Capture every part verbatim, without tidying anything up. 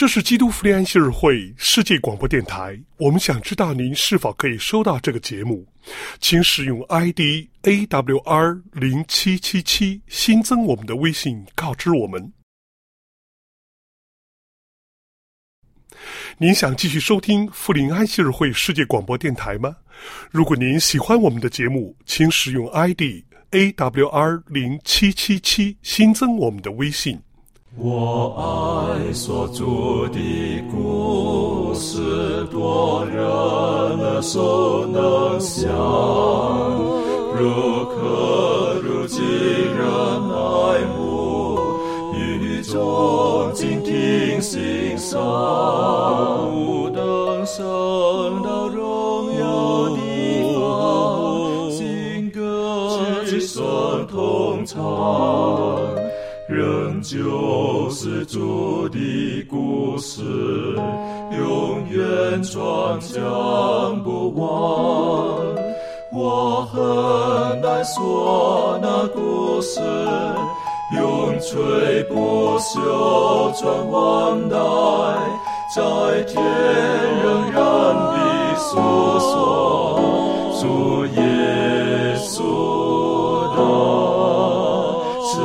这是基督福音安息日会世界广播电台，我们想知道您是否可以收到这个节目，请使用 I D A W R 零七七七 新增我们的微信告知我们。您想继续收听福临安息日会世界广播电台吗？如果您喜欢我们的节目，请使用 I D A W R 零七七七 新增我们的微信。 我爱所著的故事，多人耳熟能详，如可如今人爱慕，语中静听欣赏，不等升到荣耀地方，新歌之声同唱，仍旧是主的故事，永远传讲不完。我很难说那故事，永垂不朽传万代，在天仍然地诉说主耶稣的慈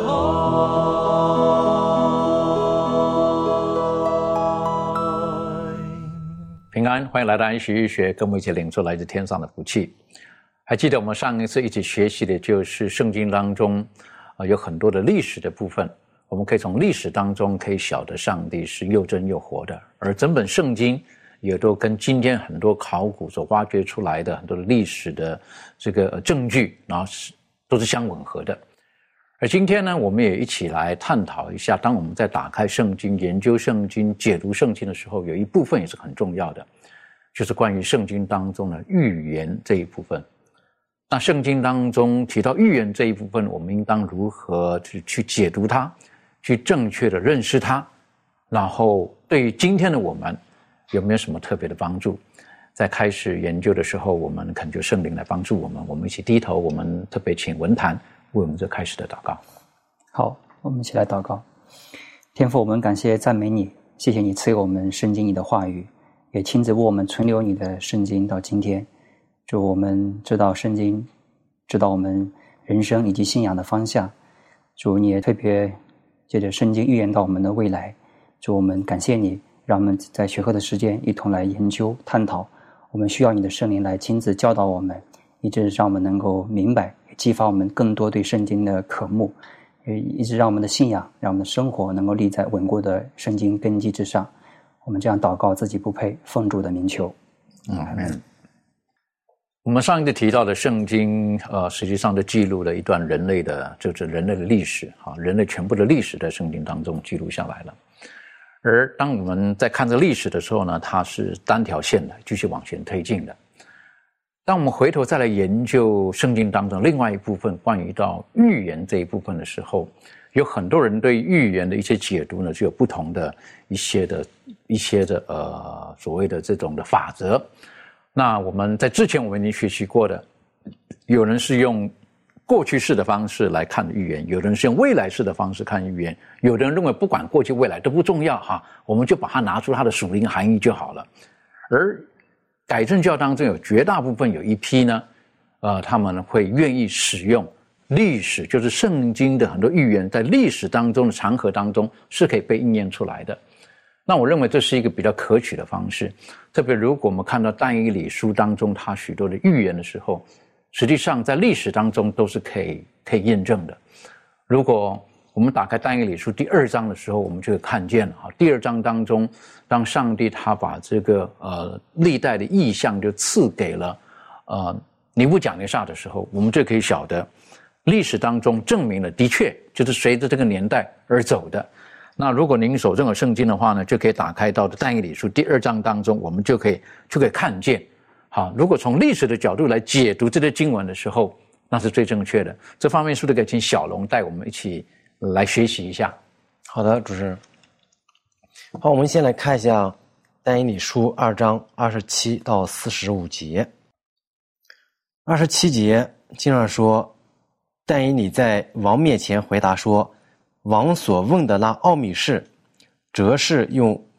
爱。 平安，欢迎来到安息日学，跟我们一起领受来自天上的福气。还记得我们上一次一起学习的就是圣经当中、呃、有很多的历史的部分，我们可以从历史当中可以晓得上帝是又真又活的，而整本圣经也都跟今天很多考古所挖掘出来的很多的历史的这个证据，然后是都是相吻合的。而今天呢，我们也一起来探讨一下，当我们在打开圣经、研究圣经、解读圣经的时候，有一部分也是很重要的，就是关于圣经当中的预言这一部分。那圣经当中提到预言这一部分，我们应当如何去去解读它，去正确的认识它，然后对于今天的我们有没有什么特别的帮助？在开始研究的时候，我们恳求圣灵来帮助我们，我们一起低头，我们特别请文坛为我们这开始的祷告。 好，我们一起来祷告。天父，我们感谢赞美你，谢谢你赐给我们圣经你的话语，也亲自为我们存留你的圣经到今天。主，我们知道圣经，知道我们人生以及信仰的方向。主，你也特别借着圣经预言到我们的未来。主，我们感谢你，让我们在学课的时间一同来研究探讨。我们需要你的圣灵来亲自教导我们，一直让我们能够明白，也激发我们更多对圣经的渴慕，也一直让我们的信仰，让我们的生活能够立在稳固的圣经根基之上。我们这样祷告，自己不配，奉主的名求。 阿们。我们上一次提到的圣经，呃，实际上都记录了一段人类的，就是人类的历史，哈，人类全部的历史在圣经当中记录下来了。而当我们在看这历史的时候呢，它是单条线的，继续往前推进的。当我们回头再来研究圣经当中另外一部分关于到预言这一部分的时候，有很多人对预言的一些解读呢，就有不同的一些的一些的呃所谓的这种的法则。那我们在之前我们已经学习过的，有人是用过去式的方式来看预言，有人是用未来式的方式看预言，有的人认为不管过去未来都不重要哈，我们就把它拿出它的属灵含义就好了。而改正教当中有绝大部分有一批呢，呃，他们会愿意使用历史，就是圣经的很多预言在历史当中的长河当中是可以被应验出来的。那我认为这是一个比较可取的方式，特别如果我们看到但以理书当中它许多的预言的时候，实际上在历史当中都是可以可以验证的。如果我们打开但以理书第二章的时候，我们就会看见了，第二章当中，当上帝他把这个呃历代的意象就赐给了呃尼布甲尼撒的时候，我们就可以晓得历史当中证明了的确就是随着这个年代而走的。那如果您手中有圣经的话呢，就可以打开到但以理书第二章当中，我们就可以就可以看见，好，如果从历史的角度来解读这些经文的时候，那是最正确的。这方面是不是可以请小龙带我们一起来学习一下？ 好的，主持人。好，我们先来看一下但以理书二章二十七到四十五节。二十七节经上说，但以理在王面前回答说，王所问的那奥秘事，则是用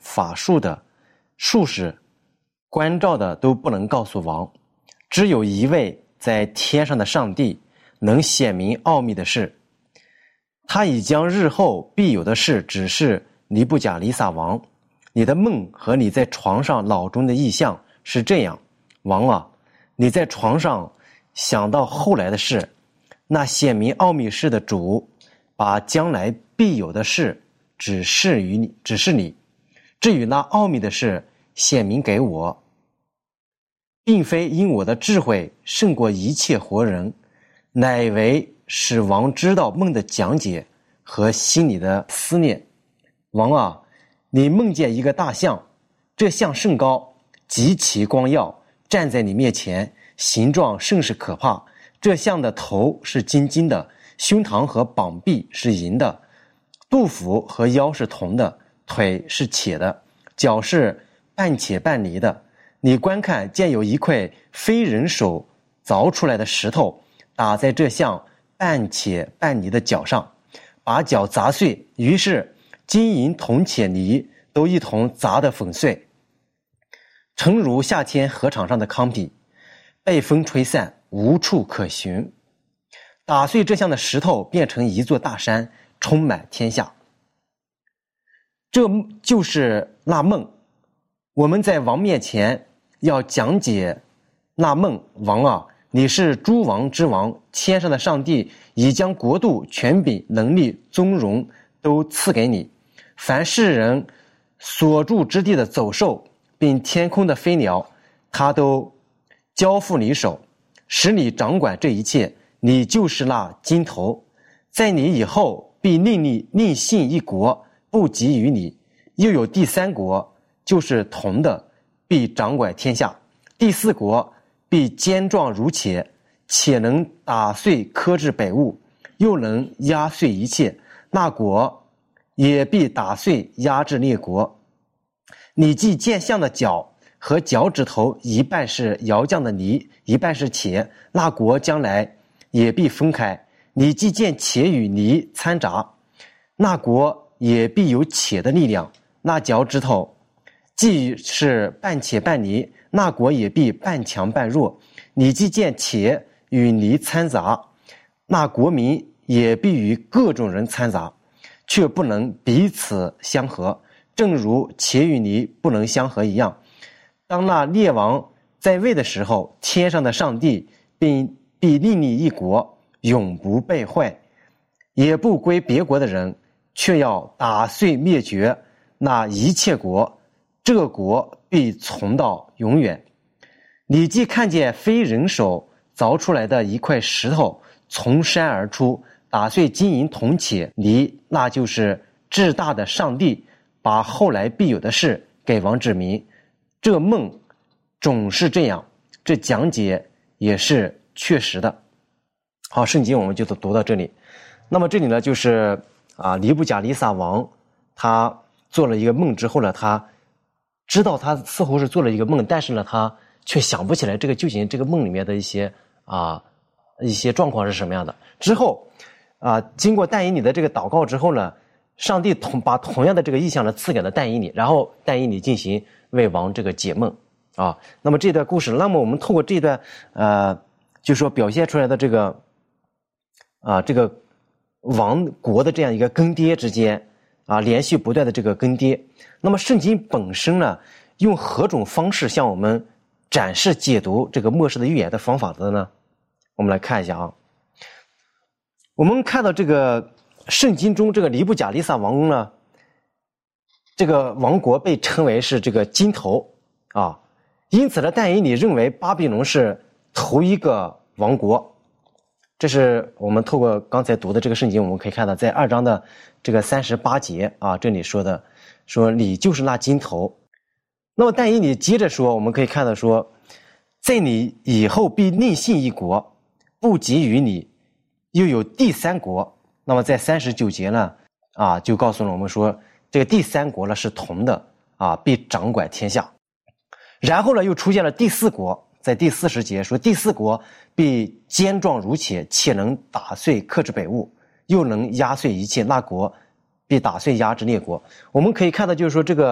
法术的、术士、关照的都不能告诉王，只有一位在天上的上帝能显明奥秘的事。他已将日后必有的事指示尼布甲尼撒王。你的梦和你在床上脑中的意象是这样，王啊，你在床上想到后来的事，那显明奥秘事的主把将来必有的事指示于你，指示你。至于那奥秘的事显明给我，并非因我的智慧胜过一切活人，乃为使王知道梦的讲解和心里的思念。王啊，你梦见一个大象，这象甚高，极其光耀，站在你面前，形状甚是可怕。这象的头是金金的，胸膛和膀臂是银的，肚腹和腰是铜的，腿是铁的，脚是半铁半泥的。你观看，见有一块非人手凿出来的石头打在这象半铁半泥的脚上，把脚砸碎，于是金银铜铁泥都一同砸得粉碎，诚如夏天禾场上的糠秕，被风吹散，无处可寻。打碎这项的石头变成一座大山，充满天下。这就是那梦。我们在王面前要讲解那梦。王啊，你是诸王之王，天上的上帝已将国度、权柄、能力、尊荣都赐给你。凡世人所住之地的走兽，并天空的飞鸟，他都交付你手，使你掌管这一切。你就是那金头，在你以后必另立另信一国，不及于你。又有第三国，就是铜的，必掌管天下。第四国必坚壮如铁，且能打碎克制北物，又能压碎一切。那国也必打碎压制列国。你既见象的脚和脚趾头一半是窑匠的泥，一半是铁，那国将来也必分开。你既见铁与泥掺杂，那国也必有铁的力量。那脚趾头既是半铁半泥，那国也必半强半弱。你既见铁与泥掺杂，那国民也必与各种人掺杂，却不能彼此相合，正如铁与泥不能相合一样。当那列王在位的时候，天上的上帝并必另立一国，永不被坏，也不归别国的人，却要打碎灭绝那一切国，这个国必存到永远。你既看见非人手凿出来的一块石头从山而出，打碎金银铜铁泥，那就是至大的上帝把后来必有的事给王指明。这梦总是这样，这讲解也是确实的。好，圣经我们就读到这里。那么这里呢，就是啊，尼布甲尼撒王他做了一个梦之后呢，他知道他似乎是做了一个梦，但是呢，他却想不起来这个究竟这个梦里面的一些啊一些状况是什么样的。之后啊，经过但以理的这个祷告之后呢，上帝同把同样的这个意象呢赐给了但以理，然后但以理进行为王这个解梦啊。那么这段故事，那么我们透过这段呃，就说表现出来的这个啊这个王国的这样一个更迭之间啊，连续不断的这个更迭。那么圣经本身呢，用何种方式向我们展示解读这个末世的预言的方法的呢？我们来看一下啊。我们看到这个圣经中这个尼布甲尼撒王宫呢，这个王国被称为是这个金头啊，因此呢，但以理认为巴比伦是头一个王国。这是我们透过刚才读的这个圣经，我们可以看到，在二章的这个三十八节啊，这里说的说你就是那金头。那么但以理接着说，我们可以看到说，在你以后必另信一国，不及于你，又有第三国。那么在三十九节呢啊，就告诉了我们说，这个第三国呢是铜的啊，必掌管天下。然后呢又出现了第四国，在第四十节说，第四国必坚壮如铁，且能打碎克制北物，又能压碎一切，那国必打碎压制列国。我们可以看到就是说，这个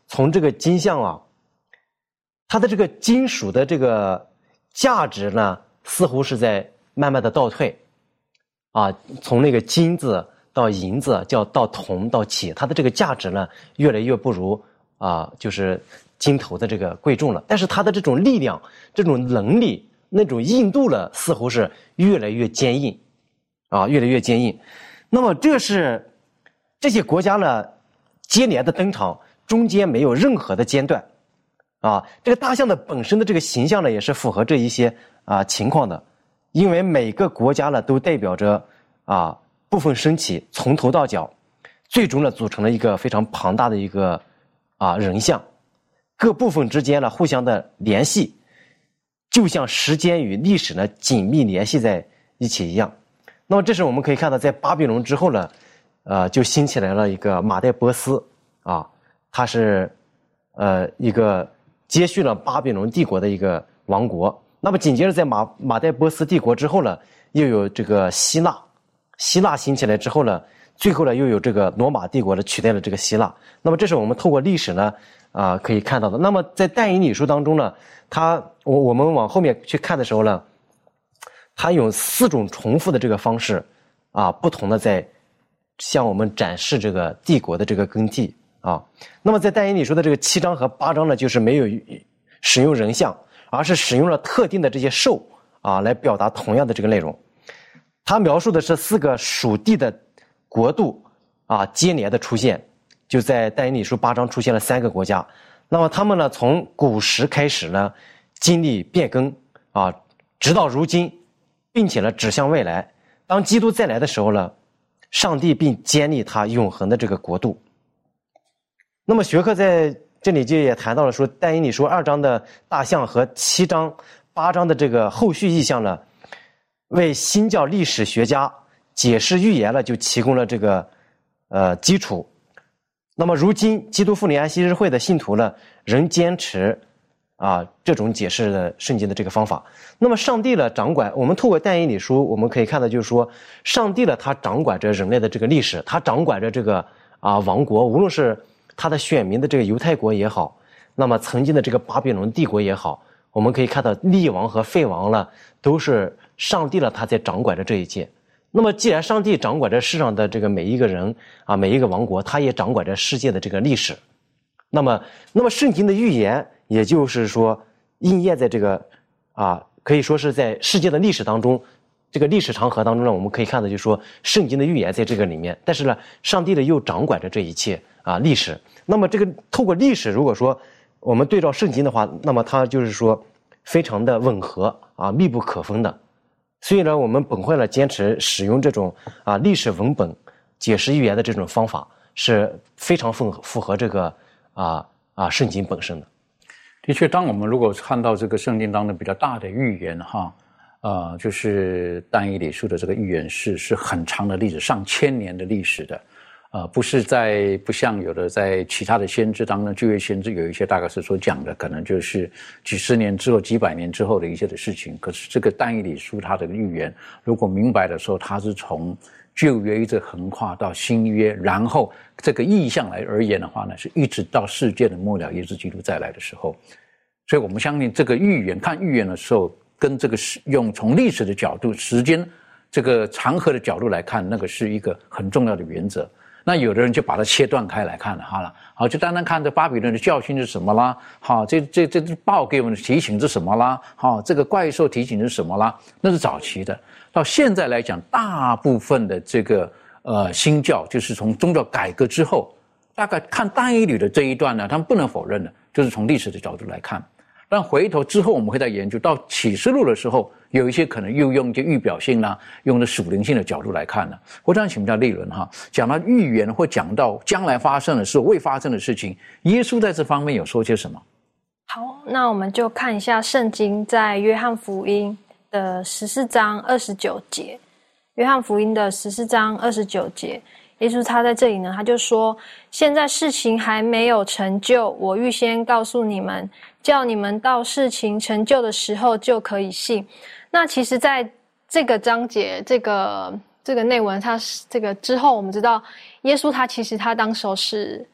从这个金像啊，它的这个金属的这个价值呢，似乎是在慢慢的倒退，啊，从那个金子到银子，叫到铜到铁，它的这个价值呢，越来越不如啊，就是金头的这个贵重了。但是它的这种力量、这种能力、那种硬度呢，似乎是越来越坚硬，啊，越来越坚硬。那么这是这些国家呢接连的登场，中间没有任何的间断，啊，这个大象的本身的这个形象呢，也是符合这一些啊情况的，因为每个国家呢都代表着啊部分身体从头到脚，最终呢组成了一个非常庞大的一个啊人像，各部分之间呢互相的联系，就像时间与历史呢紧密联系在一起一样。那么这是我们可以看到，在巴比伦之后呢，呃，就兴起来了一个马代波斯啊，它是呃一个接续了巴比伦帝国的一个王国。那么紧接着在马马代波斯帝国之后呢，又有这个希腊，希腊兴起来之后呢，最后呢又有这个罗马帝国呢取代了这个希腊。那么这是我们透过历史呢啊、呃、可以看到的。那么在但以理书当中呢，它我我们往后面去看的时候呢，它用四种重复的这个方式啊，不同的在向我们展示这个帝国的这个更替啊。那么在但以理书的这个七章和八章呢，就是没有使用人像，而是使用了特定的这些兽啊来表达同样的这个内容。它描述的是四个属地的国度啊接连的出现，就在但以理书八章出现了三个国家。那么他们呢从古时开始呢经历变更啊，直到如今，并且呢指向未来。当基督再来的时候呢，上帝并建立他永恒的这个国度。那么学科在这里就也谈到了说，但以理书二章的大象和七章八章的这个后续意象呢，为新教历史学家解释预言了就提供了这个呃基础。那么如今基督复临安息日会的信徒呢，仍坚持啊这种解释的圣经的这个方法。那么上帝呢掌管，我们透过但以理书我们可以看到，就是说上帝呢他掌管着人类的这个历史，他掌管着这个啊王国，无论是他的选民的这个犹太国也好，那么曾经的这个巴比伦帝国也好，我们可以看到立王和废王呢都是上帝了他在掌管着这一切。那么既然上帝掌管着世上的这个每一个人啊，每一个王国，他也掌管着世界的这个历史。那么那么圣经的预言也就是说应验在这个啊可以说是在世界的历史当中，这个历史长河当中呢，我们可以看到就是说圣经的预言在这个里面，但是呢上帝呢又掌管着这一切啊历史。那么这个透过历史，如果说我们对照圣经的话，那么它就是说非常的吻合啊，密不可分的。所以呢我们本会呢坚持使用这种啊历史文本解释预言的这种方法，是非常符符合这个啊啊圣经本身的。 的确，当我们如果看到这个圣经当中比较大的预言哈，呃，就是但以理书的这个预言是是很长的历史，上千年的历史的，呃，不是在不像有的在其他的先知当中，旧约先知有一些大概是所讲的，可能就是几十年之后、几百年之后的一些的事情。可是这个但以理书它的预言，如果明白的时候，它是从旧约一直横跨到新约，然后这个意象来而言的话呢，是一直到世界的末了，耶稣基督再来的时候。所以我们相信这个预言，看预言的时候，跟这个用从历史的角度、时间这个长河的角度来看，那个是一个很重要的原则。那有的人就把它切断开来看了，好了，好，就单单看这巴比伦的教训是什么啦，好，这这这这报给我们的提醒是什么啦，好，这个怪兽提醒是什么啦，那是早期的。到现在来讲，大部分的这个呃新教，就是从宗教改革之后，大概看但以理的这一段呢，他们不能否认的，就是从历史的角度来看。但回头之后我们会再研究到启示录的时候，有一些可能又用这预表性啦，用的属灵性的角度来看呢。我想请教立伦哈，讲到预言或讲到将来发生的事、未发生的事情，耶稣在这方面有说些什么？ 好，那我们就看一下圣经在约翰福音的十四章二十九节。约翰福音的十四章二十九节，耶稣他在这里呢，他就说：现在事情还没有成就，我预先告诉你们，叫你们到事情成就的时候就可以信。那其实在这个章节这个这个内文，它这个之后我们知道耶稣他其实他当时候是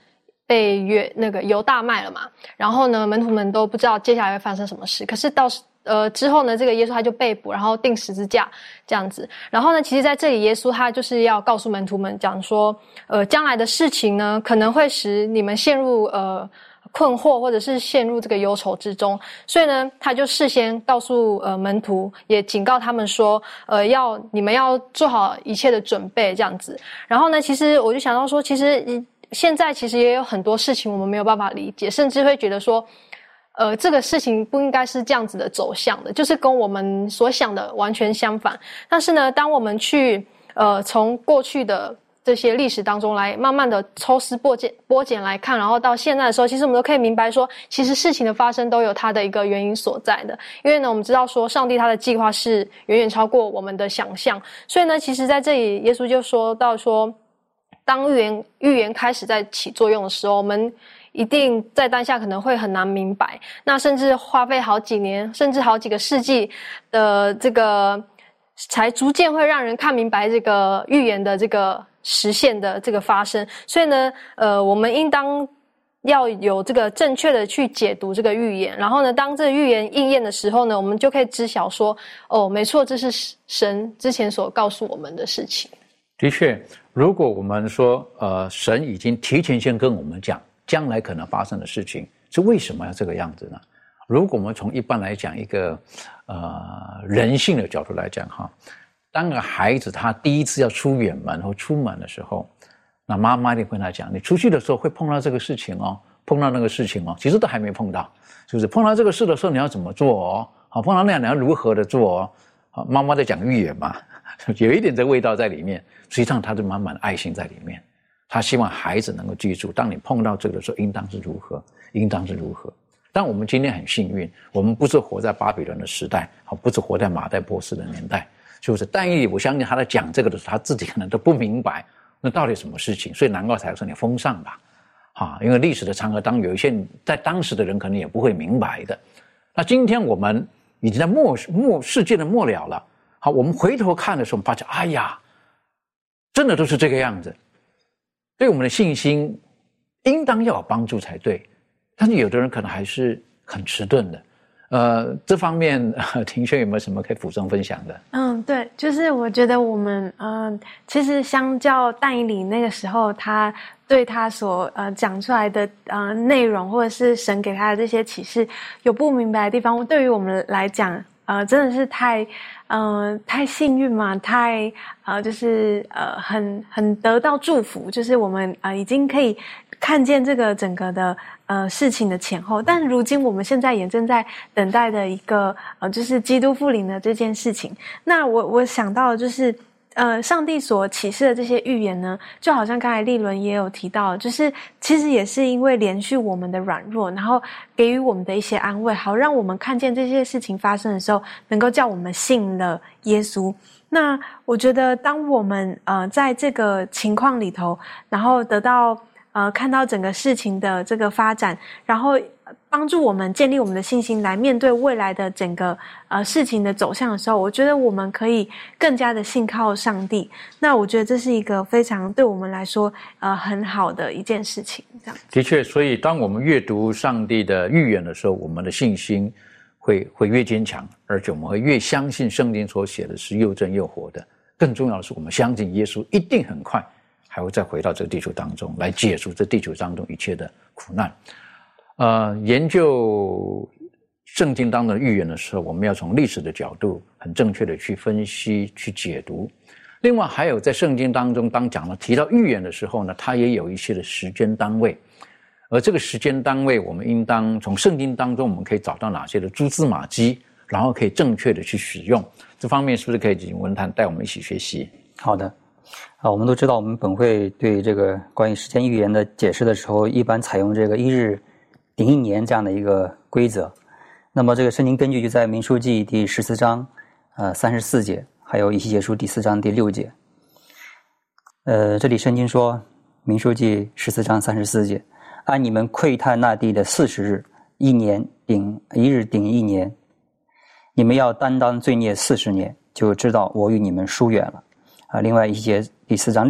被约那个犹大卖了嘛，然后呢，门徒们都不知道接下来会发生什么事。可是到呃之后呢，这个耶稣他就被捕，然后钉十字架这样子。然后呢，其实在这里耶稣他就是要告诉门徒们讲说，呃，将来的事情呢，可能会使你们陷入呃困惑，或者是陷入这个忧愁之中。所以呢，他就事先告诉呃门徒，也警告他们说，呃，要你们要做好一切的准备这样子。然后呢，其实我就想到说，其实现在其实也有很多事情我们没有办法理解，甚至会觉得说。呃，这个事情不应该是这样子的走向的，就是跟我们所想的完全相反。但是呢，当我们去呃从过去的这些历史当中来慢慢的抽丝剥茧剥茧来看，然后到现在的时候，其实我们都可以明白说，其实事情的发生都有它的一个原因所在的。因为呢，我们知道说上帝他的计划是远远超过我们的想象，所以呢，其实在这里耶稣就说到说，当预言预言开始在起作用的时候，我们一定在当下可能会很难明白，那甚至花费好几年甚至好几个世纪的这个才逐渐会让人看明白这个预言的这个实现的这个发生。所以呢呃我们应当要有这个正确的去解读这个预言，然后呢当这个预言应验的时候呢，我们就可以知晓说，哦，没错，这是神之前所告诉我们的事情。 的确，如果我们说呃神已经提前先跟我们讲将来可能发生的事情，是为什么要这个样子呢？如果我们从一般来讲一个呃人性的角度来讲哈，当个孩子他第一次要出远门或出门的时候，那妈妈一定跟他讲，你出去的时候会碰到这个事情哦，碰到那个事情哦，其实都还没碰到，是不是？碰到这个事的时候你要怎么做哦？好，碰到那样你要如何的做哦？好，妈妈在讲预言嘛，有一点这味道在里面，实际上他就满满的爱心在里面。他希望孩子能够记住，当你碰到这个的时候，应当是如何，应当是如何。但我们今天很幸运，我们不是活在巴比伦的时代，不是活在马代波斯的年代，是不是？但以理我相信他在讲这个的时候，他自己可能都不明白那到底什么事情，所以难怪才说你封上吧，啊，因为历史的长河当有一些在当时的人可能也不会明白的。那今天我们已经在末末世界的末了了，好，我们回头看的时候，我们发现，哎呀，真的都是这个样子。对我们的信心应当要有帮助才对，但是有的人可能还是很迟钝的。呃，这方面呃庭轩有没有什么可以补充分享的？ 嗯，对，就是我觉得我们呃，其实相较但以理那个时候，他对他所呃讲出来的呃内容，或者是神给他的这些启示有不明白的地方，对于我们来讲，呃，真的是太嗯、呃、太幸运嘛，太呃就是呃很很得到祝福，就是我们呃已经可以看见这个整个的呃事情的前后。但如今我们现在也正在等待的一个呃就是基督复临的这件事情。那我我想到的就是呃上帝所启示的这些预言呢，就好像刚才立伦也有提到，就是其实也是因为连续我们的软弱，然后给予我们的一些安慰，好让我们看见这些事情发生的时候，能够叫我们信了耶稣。那我觉得当我们呃在这个情况里头，然后得到呃看到整个事情的这个发展，然后帮助我们建立我们的信心，来面对未来的整个呃事情的走向的时候，我觉得我们可以更加的信靠上帝。那我觉得这是一个非常对我们来说呃很好的一件事情。这样的确，所以当我们阅读上帝的预言的时候，我们的信心会会越坚强，而且我们会越相信圣经所写的是又真又活的。更重要的是，我们相信耶稣一定很快还会再回到这个地球当中，来解除这地球当中一切的苦难。呃，研究圣经当中的预言的时候，我们要从历史的角度很正确的去分析、去解读。另外，还有在圣经当中，当讲了提到预言的时候呢，它也有一些的时间单位。而这个时间单位，我们应当从圣经当中，我们可以找到哪些的蛛丝马迹，然后可以正确的去使用。这方面是不是可以请文坛带我们一起学习？ 好的。啊，我们都知道，我们本会对这个关于时间预言的解释的时候，一般采用这个一日顶一年这样的一个规则。那么这个圣经根据就在民数记第十四章呃三十四节，还有以西结书第四章第六节。呃，这里圣经说，民数记十四章三十四节，按你们窥探那地的四十日，一年顶一日顶一年，你们要担当罪孽四十年，就知道我与你们疏远了。啊，另外一节第四章六节，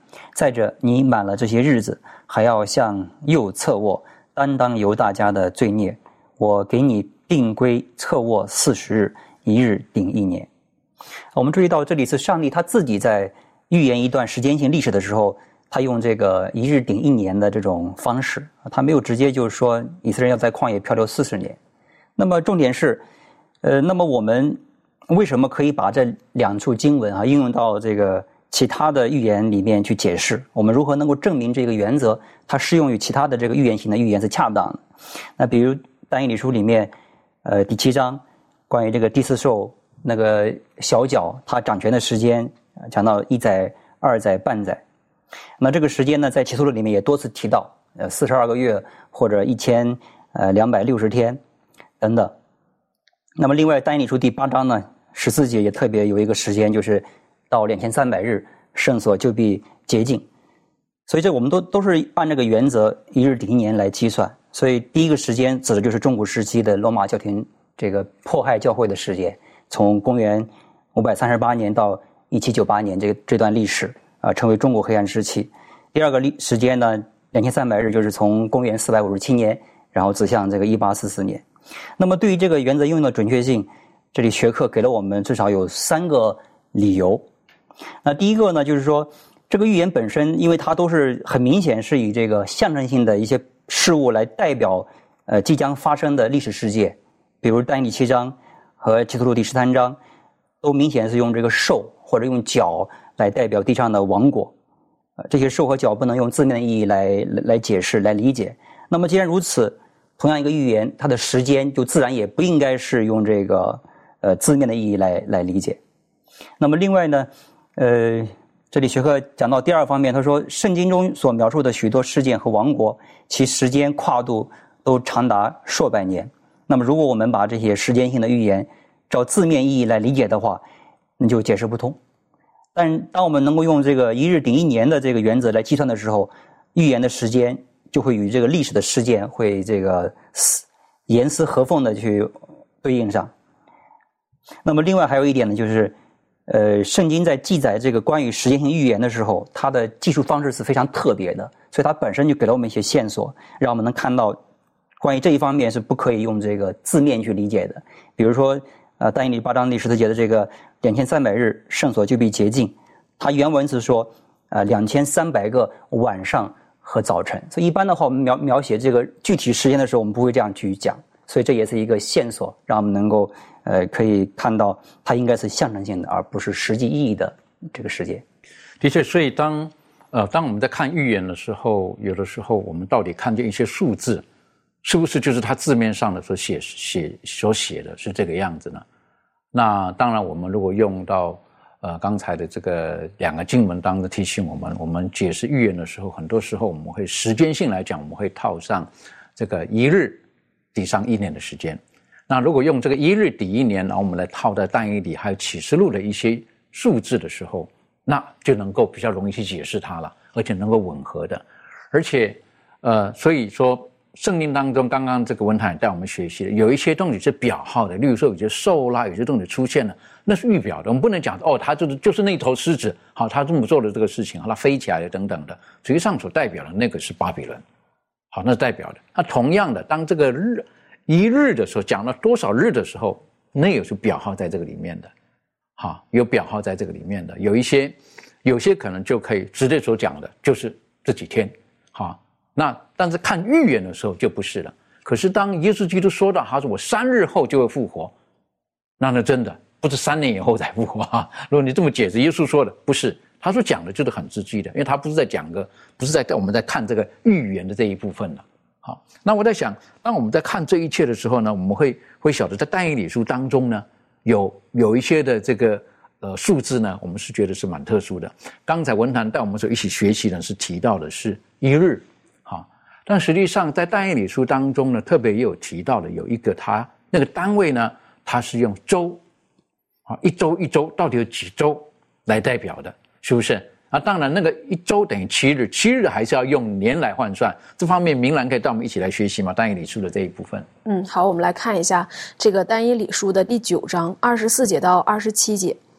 再者，你满了这些日子，还要向右侧卧，担当犹大家的罪孽。我给你定规侧卧四十日，一日顶一年。我们注意到这里是上帝他自己在预言一段时间性历史的时候，他用这个一日顶一年的这种方式，他没有直接就是说以色列人要在旷野漂流四十年。那么重点是，呃，那么我们为什么可以把这两处经文啊应用到这个其他的预言里面去解释？我们如何能够证明这个原则它适用于其他的这个预言型的预言是恰当的？那比如但以理书里面，呃，第七章关于这个第四兽那个小角它掌权的时间，讲到一载、二载、半载。那这个时间呢，在启示录里面也多次提到，呃，四十二个月或者一千呃两百六十天等等。那么另外但以理书第八章呢，十四节也特别有一个时间，就是到两千三百日，圣所就必洁净。所以这我们都都是按这个原则一日顶一年来计算。所以第一个时间指的就是中古时期的罗马教廷这个迫害教会的时间，从公元五百三十八年到一七九八年这个这段历史啊，称为中国黑暗时期。第二个历时间呢，两千三百日就是从公元四百五十七年，然后指向这个一八四四年。那么对于这个原则应用的准确性，这里学科给了我们至少有三个理由。那第一个呢，就是说这个预言本身，因为它都是很明显是以这个象征性的一些事物来代表呃即将发生的历史事件，比如但以理七章和启示录第十三章，都明显是用这个兽或者用角来代表地上的王国。呃，这些兽和角不能用字面的意义来来来解释来理解。那么既然如此，同样一个预言，它的时间就自然也不应该是用这个呃字面的意义来来理解。那么另外呢，呃，这里学科讲到第二方面，他说圣经中所描述的许多事件和王国，其时间跨度都长达数百年。那么如果我们把这些时间性的预言照字面意义来理解的话，那就解释不通。但当我们能够用这个一日顶一年的这个原则来计算的时候，预言的时间就会与这个历史的事件会这个严丝合缝的去对应上。那么另外还有一点呢，就是呃，圣经在记载这个关于时间性预言的时候，它的记述方式是非常特别的，所以它本身就给了我们一些线索，让我们能看到关于这一方面是不可以用这个字面去理解的。比如说呃，但以理八章第十四节的这个两千三百日圣所就必洁净，它原文是说呃两千三百个晚上和早晨。所以一般的话，我们描描写这个具体时间的时候，我们不会这样去讲，所以这也是一个线索，让我们能够呃可以看到它应该是象征性的，而不是实际意义的这个时间。 的确，所以当呃当我们在看预言的时候，有的时候我们到底看见一些数字，是不是就是它字面上的所写写所写的是这个样子呢？那当然，我们如果用到呃刚才的这个两个经文当中提醒我们，我们解释预言的时候，很多时候我们会时间性来讲，我们会套上这个一日抵上一年的时间。那如果用这个一日抵一年，然后我们来套在但以理还有启示录的一些数字的时候，那就能够比较容易去解释它了，而且能够吻合的。而且呃，所以说圣经当中，刚刚这个文坛带我们学习的，有一些东西是表号的，例如说有些兽啦，有些东西出现了，那是预表的。我们不能讲哦，它就是就是那头狮子，好，它这么做的这个事情，它飞起来了等等的。实际上所代表的那个是巴比伦，好，那是代表的。那同样的，当这个日一日的时候，讲了多少日的时候，那也是表号在这个里面的，好，有表号在这个里面的。有一些，有些可能就可以直接所讲的，就是这几天，好。那但是看预言的时候就不是了。可是当耶稣基督说到他说我三日后就会复活，那那真的不是三年以后才复活啊。如果你这么解释，耶稣说的不是，他说讲的就是很直接的，因为他不是在讲个，不是在我们在看这个预言的这一部分了。好，那我在想，当我们在看这一切的时候呢，我们会会晓得在但以理书当中呢，有有一些的这个呃数字呢，我们是觉得是蛮特殊的。刚才文坛带我们所一起学习呢，是提到的是一日。但实际上在但以理书当中呢，特别也有提到的有一个它那个单位呢，它是用周啊，一周一周到底有几周来代表的，是不是啊？当然那个一周等于七日，七日还是要用年来换算，这方面明兰可以带我们一起来学习吗？但以理书的这一部分。 嗯，好，我们来看一下这个但以理书的第九章二十四节到二十七节。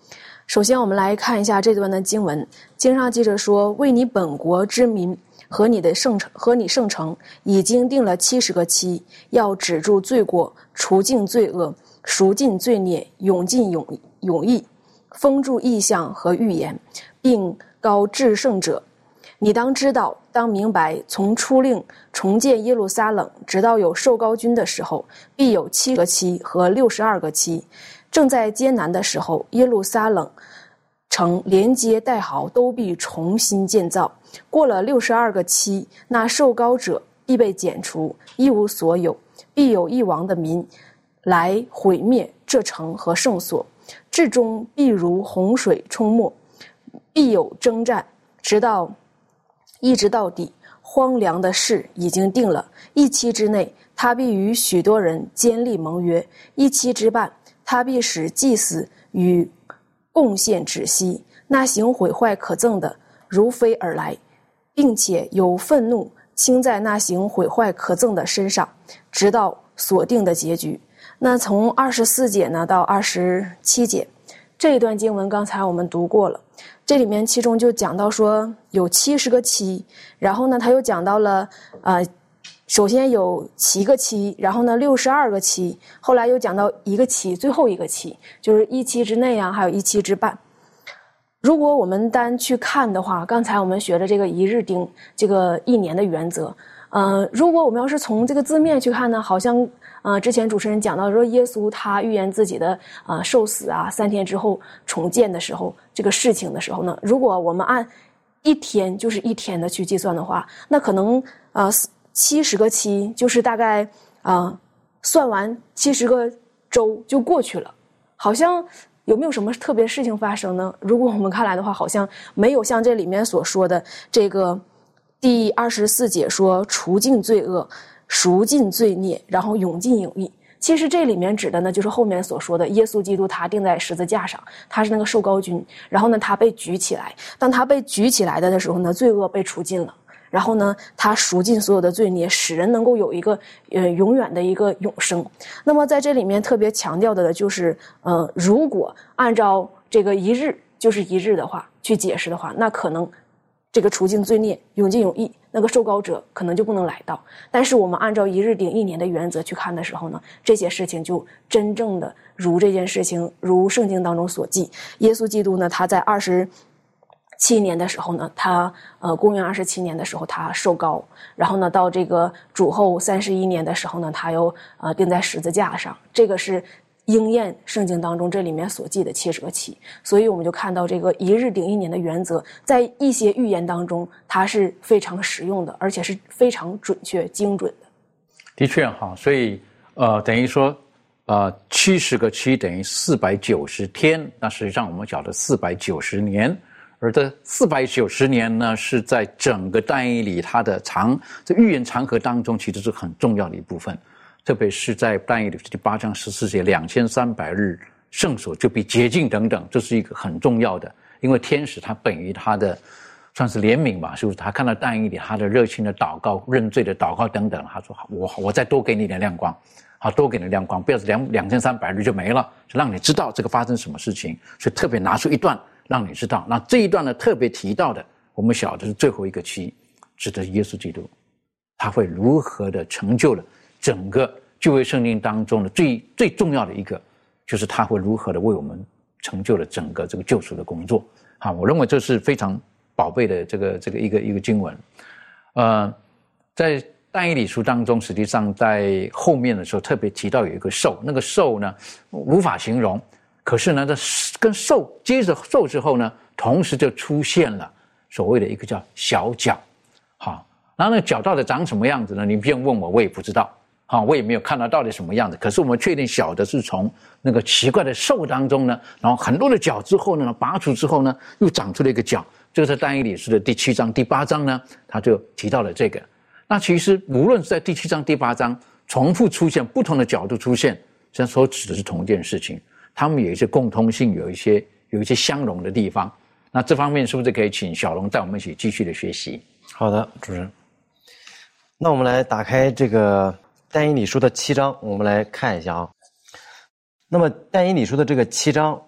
首先我们来看一下这段的经文，经上记着说，为你本国之民和你的圣城和你圣城已经定了七十个期，要止住罪过，除尽罪恶，赎尽罪孽，永尽永永义，封住异象和预言，并高至圣者。你当知道，当明白，从出令重建耶路撒冷，直到有受膏君的时候，必有七个期和六十二个期。正在艰难的时候，耶路撒冷城连接带壕都必重新建造。过了六十二个期，那受膏者必被剪除，一无所有，必有一王的民来毁灭这城和圣所，至终必如洪水冲没，必有征战，直到一直到底。荒凉的事已经定了，一期之内，他必与许多人坚立盟约；一期之半，他必使祭司与贡献止息。那行毁坏可憎的，如飞而来，并且有愤怒倾在那行毁坏可憎的身上，直到所定的结局。那从二十四节呢到二十七节，这一段经文刚才我们读过了。这里面其中就讲到说有七十个期，然后呢他又讲到了呃，首先有七个期，然后呢六十二个期，后来又讲到一个期，最后一个期就是一期之内啊，还有一期之半。如果我们单去看的话，刚才我们学的这个一日丁这个一年的原则，呃，如果我们要是从这个字面去看呢，好像呃，之前主持人讲到说，耶稣他预言自己的呃受死啊，三天之后重建的时候，这个事情的时候呢，如果我们按一天就是一天的去计算的话，那可能呃七十个期就是大概啊、呃、算完七十个周就过去了，好像有没有什么特别事情发生呢？如果我们看来的话，好像没有像这里面所说的这个第二十四节说除尽罪恶，赎尽罪孽，然后永尽永义。其实这里面指的呢，就是后面所说的耶稣基督他钉在十字架上，他是那个受膏君，然后呢他被举起来，当他被举起来的时候呢，罪恶被除尽了，然后呢他赎尽所有的罪孽，使人能够有一个呃永远的一个永生。那么在这里面特别强调的就是呃，如果按照这个一日就是一日的话去解释的话，那可能这个除尽罪孽，永尽永义，那个受膏者可能就不能来到。但是我们按照一日顶一年的原则去看的时候呢，这些事情就真正的如这件事情如圣经当中所记，耶稣基督呢，他在二十七年的时候呢，他呃公元二十七年的时候他受膏，然后呢到这个主后三十一年的时候呢，他又呃钉在十字架上，这个是应验圣经当中这里面所记的七十个期。所以我们就看到这个一日顶一年的原则在一些预言当中它是非常实用的，而且是非常准确精准的。 的确哈，所以呃等于说呃七十个期等于四百九十天，那实际上我们讲的四百九十年，而这四百九十年呢是在整个但以理它的长这预言长河当中其实是很重要的一部分。特别是在但以理第八章十四节两千三百日圣所就必洁净等等，这是一个很重要的，因为天使他本于他的算是怜悯吧，是不是？他看到但以理他的热情的祷告、认罪的祷告等等，他说我我再多给你点亮光，好，多给你亮光，不要是两两千三百日就没了，就让你知道这个发生什么事情，所以特别拿出一段让你知道。那这一段呢特别提到的，我们晓得是最后一个期，指的是耶稣基督，他会如何的成就了整个旧约圣经当中的最最重要的一个，就是他会如何的为我们成就了整个这个救赎的工作。好，我认为这是非常宝贝的这个这个一个一个经文。呃，在但以理书当中，实际上在后面的时候特别提到有一个兽，那个兽呢无法形容，可是呢，这跟兽接着兽之后呢，同时就出现了所谓的一个叫小角。好，然后那个角到底长什么样子呢？你不用问我，我也不知道。好，我也没有看到到底什么样子，可是我们确定小的是从那个奇怪的兽当中呢，然后很多的角之后呢，拔除之后呢，又长出了一个角。这个是但以理书的第七章、第八章呢，他就提到了这个。那其实无论是在第七章、第八章重复出现不同的角度出现，实际上所指的是同一件事情，他们有一些共通性，有一些有一些相容的地方。那这方面是不是可以请小龙带我们一起继续的学习？ 好的，主持人。那我们来打开这个但以理书的七章，我们来看一下啊。那么但以理书的这个七章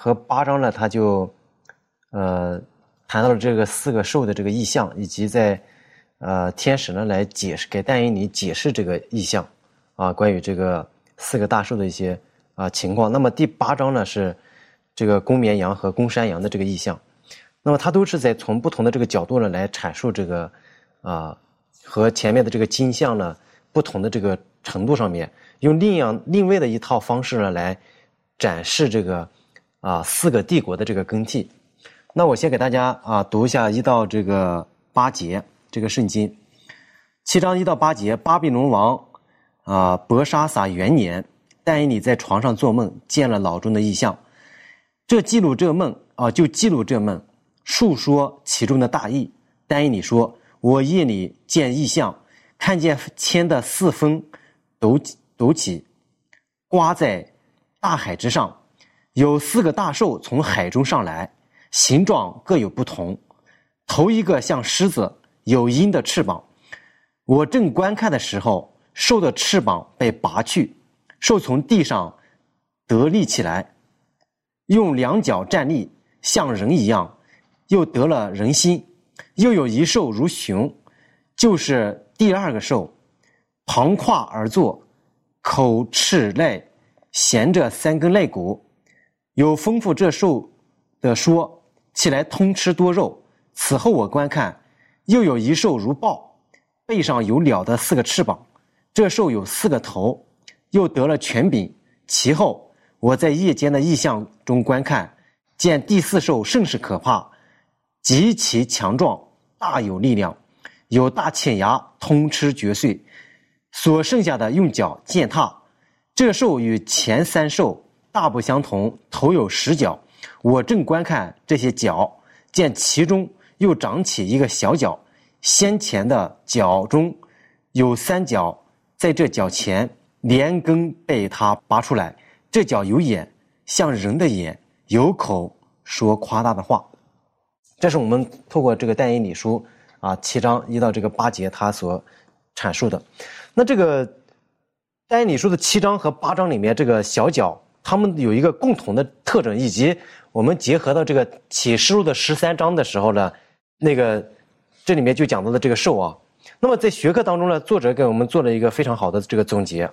和八章呢，他就呃谈到了这个四个兽的这个意象，以及在呃天使呢来解释给但以理解释这个意象啊，关于这个四个大兽的一些啊情况。那么第八章呢是这个公绵羊和公山羊的这个意象，那么它都是在从不同的这个角度呢来阐述这个啊和前面的这个金像呢不同的这个程度上面，用另样另外的一套方式呢来展示这个啊四个帝国的这个更替。那我先给大家啊读一下一到这个八节这个圣经，七章一到八节。巴比伦王啊伯沙撒元年，但以理在床上做梦，见了脑中的异象。这记录这梦啊，就记录这梦，述说其中的大意。但以理说：“我夜里见异象，看见天的四风抖抖起，刮在大海之上，有四个大兽从海中上来，形状各有不同。头一个像狮子，有鹰的翅膀。我正观看的时候，兽的翅膀被拔去，兽从地上得立起来，用两脚站立，像人一样，又得了人心。又有一兽如熊，就是第二个兽，旁跨而坐，口翅内衔着三根肋骨。有丰富这兽的说，起来通吃多肉。此后我观看，又有一兽如豹，背上有鸟的四个翅膀，这兽有四个头，又得了权柄。其后我在夜间的异象中观看，见第四兽甚是可怕，极其强壮，大有力量，有大嵌牙，通吃嚼碎，所剩下的用脚践踏。这兽与前三兽大不相同，头有十角。我正观看这些角，见其中又长起一个小角，先前的角中有三角，在这角前连根被它拔出来。这角有眼，像人的眼，有口，说夸大的话。这是我们透过这个但以理书啊七章一到这个八节他所阐述的。那这个但以理书的七章和八章里面，这个小角他们有一个共同的特征，以及我们结合到这个启示录的十三章的时候呢，那个这里面就讲到的这个兽啊。那么在学科当中呢，作者给我们做了一个非常好的这个总结。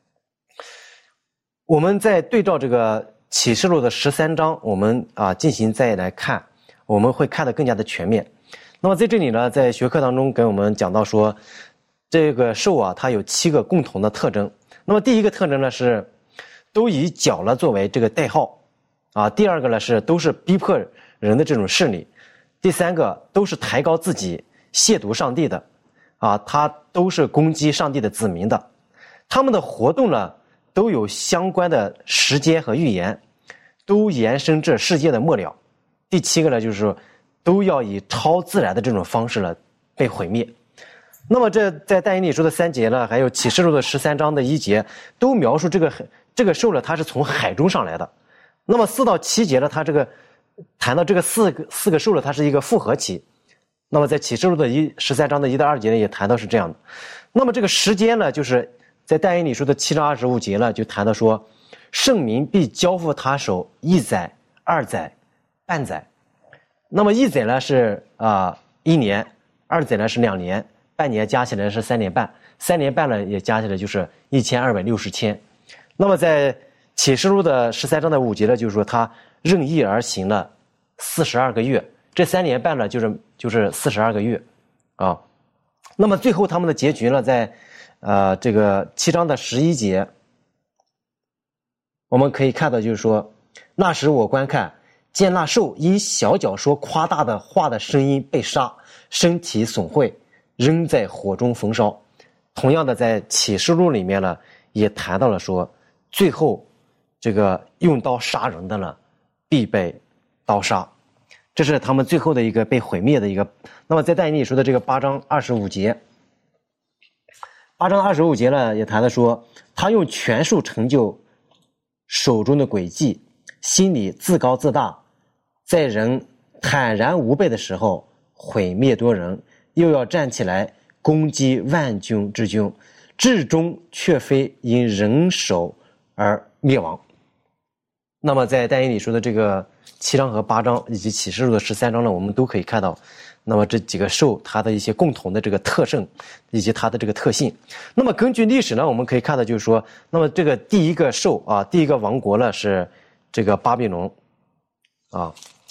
我们在对照这个启示录的十三章，我们啊进行再来看，我们会看得更加的全面。那么在这里呢，在学科当中给我们讲到说，这个兽啊，它有七个共同的特征。那么第一个特征呢是都以角呢作为这个代号啊，第二个呢是都是逼迫人的这种势力，第三个都是抬高自己亵渎上帝的啊，它都是攻击上帝的子民的。他们的活动呢都有相关的时间和预言，都延伸至世界的末了。第七个呢就是说都要以超自然的这种方式呢被毁灭。那么这在但以理书的三节呢，还有启示录的十三章的一节，都描述这个这个兽呢，它是从海中上来的。那么四到七节呢，它这个谈到这个四个四个兽呢，它是一个复合体。那么在启示录的一十三章的一到二节呢，也谈到是这样的。那么这个时间呢，就是在但以理书的七章二十五节呢，就谈到说，圣民必交付他手一载、二载、半载。那么一载呢是啊、呃、一年，二载呢是两年，半年加起来是三年半，三年半呢也加起来就是一千二百六十天。那么在启示录的十三章的五节呢，就是说他任意而行了四十二个月，这三年半呢就是就是四十二个月啊。那么最后他们的结局呢，在呃这个七章的十一节，我们可以看到就是说，那时我观看，见那兽因小角说夸大的话的声音被杀，身体损毁，扔在火中焚烧。同样的，在启示录里面呢，也谈到了说，最后这个用刀杀人的呢，必被刀杀。这是他们最后的一个被毁灭的一个。那么在但以理书的这个八章二十五节，八章二十五节呢，也谈到说，他用权术成就手中的诡计，心里自高自大，在人坦然无备的时候毁灭多人，又要站起来攻击万军之君，至终却非因人手而灭亡。 那么在但以理书的这个七章和八章，以及启示录的十三章呢，我们都可以看到，那么这几个兽它的一些共同的这个特征，以及它的这个特性。那么根据历史呢，我们可以看到就是说，那么这个第一个兽啊，第一个王国呢是这个巴比伦啊。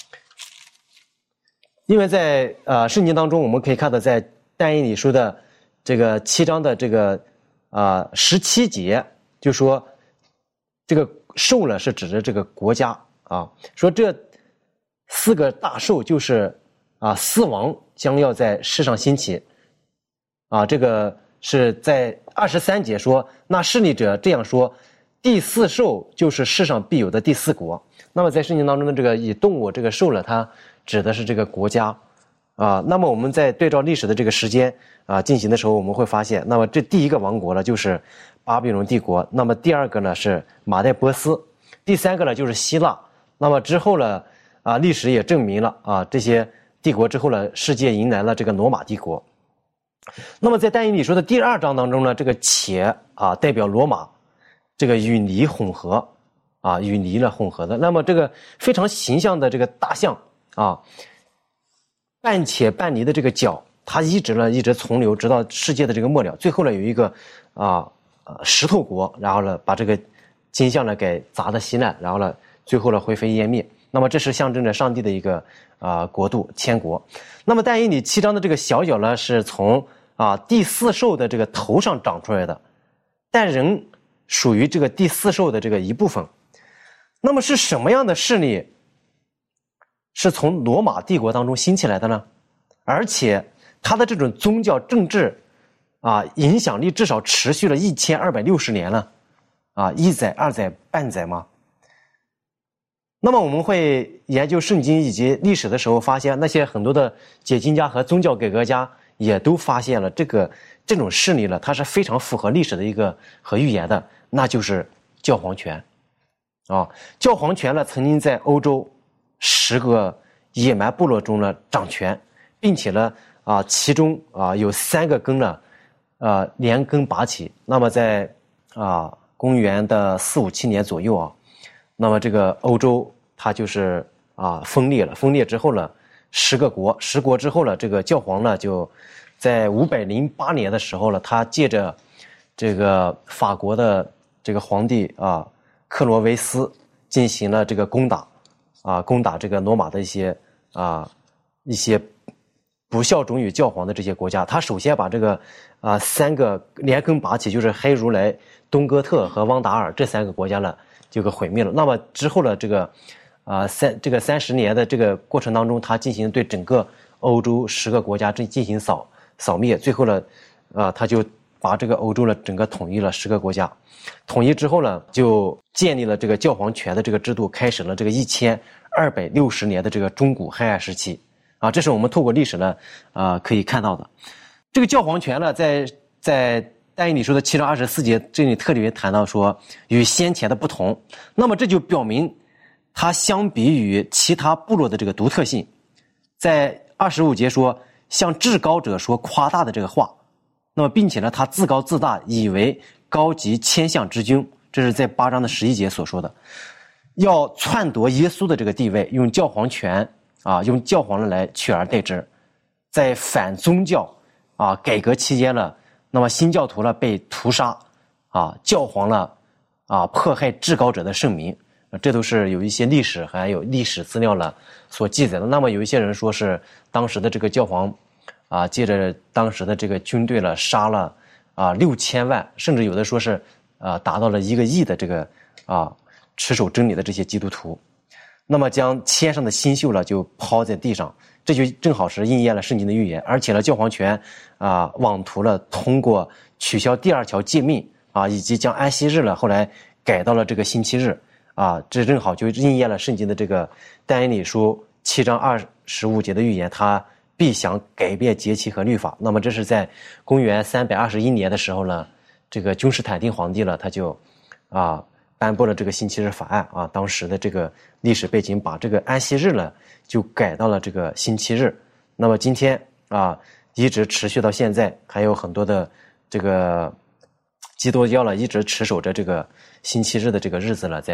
因为在呃圣经当中，我们可以看到，在但以理书的这个七章的这个啊十七节，就说这个兽呢是指着这个国家啊，说这四个大兽就是啊四王将要在世上兴起啊，这个是在二十三节说，那势力者这样说，第四兽就是世上必有的第四国。那么在圣经当中的这个以动物这个兽呢，它指的是这个国家啊。那么我们在对照历史的这个时间啊进行的时候，我们会发现，那么这第一个王国呢就是巴比伦帝国，那么第二个呢是马代波斯，第三个呢就是希腊。那么之后呢啊历史也证明了啊这些帝国之后呢，世界迎来了这个罗马帝国。那么在但以理书的第二章当中呢，这个且啊代表罗马，这个与泥混合啊与泥呢混合的。那么这个非常形象的这个大象啊，半且半泥的这个角，它一直呢一直存留，直到世界的这个末了。最后呢有一个啊呃石头国，然后呢把这个金像呢给砸得稀烂，然后呢最后呢灰飞烟灭。那么这是象征着上帝的一个啊、呃、国度千国。那么但以理七章的这个小角呢，是从啊第四兽的这个头上长出来的，但仍属于这个第四兽的这个一部分。那么是什么样的势力是从罗马帝国当中兴起来的呢？而且它的这种宗教政治啊影响力至少持续了一千二百六十年了啊，一载二载半载吗？那么我们会研究圣经以及历史的时候，发现那些很多的解经家和宗教改革家也都发现了这个这种势力呢，它是非常符合历史的一个和预言的，那就是教皇权啊。教皇权呢曾经在欧洲十个野蛮部落中呢掌权，并且呢啊其中啊有三个根呢啊连根拔起。那么在啊公元的四五七年左右啊，那么这个欧洲它就是啊分裂了，分裂之后呢十个国，十国之后呢，这个教皇呢就在五百零八年的时候呢，他借着这个法国的这个皇帝啊克罗维斯进行了这个攻打啊攻打这个罗马的一些啊一些不效忠于教皇的这些国家。他首先把这个啊三个连根拔起，就是黑如来、东哥特和汪达尔这三个国家呢就给毁灭了。那么之后呢，这个啊三这个三十年的这个过程当中，他进行对整个欧洲十个国家进进行扫扫灭，最后呢啊他就把这个欧洲呢整个统一了十个国家。统一之后呢，就建立了这个教皇权的这个制度，开始了这个一千二百六十年的这个中古黑暗时期啊。这是我们透过历史呢啊可以看到的。这个教皇权呢，在在但以理书的七章二十四节这里特别谈到说，与先前的不同，那么这就表明它相比于其他部落的这个独特性。在二十五节说，向至高者说夸大的这个话，那么并且呢，他自高自大，以为高级千象之君，这是在八章的十一节所说的，要篡夺耶稣的这个地位，用教皇权啊，用教皇来取而代之。在反宗教啊改革期间呢，那么新教徒呢被屠杀啊，教皇呢啊迫害至高者的圣名，这都是有一些历史还有历史资料呢所记载的。那么有一些人说是当时的这个教皇啊，借着当时的这个军队呢杀了啊六千万，甚至有的说是啊达到了一个亿的这个啊持守真理的这些基督徒。那么将签上的新秀呢就抛在地上，这就正好是应验了圣经的预言。而且呢，教皇权啊妄图了通过取消第二条诫命啊，以及将安息日呢后来改到了这个星期日啊，这正好就应验了圣经的这个但以理书七章二十五节的预言，他必想改变节期和律法。那么这是在公元三百二十一年的时候呢，这个君士坦丁皇帝呢他就啊颁布了这个星期日法案啊，当时的这个历史背景把这个安息日呢就改到了这个星期日。那么今天啊一直持续到现在，还有很多的这个基督教呢一直持守着这个星期日的这个日子呢在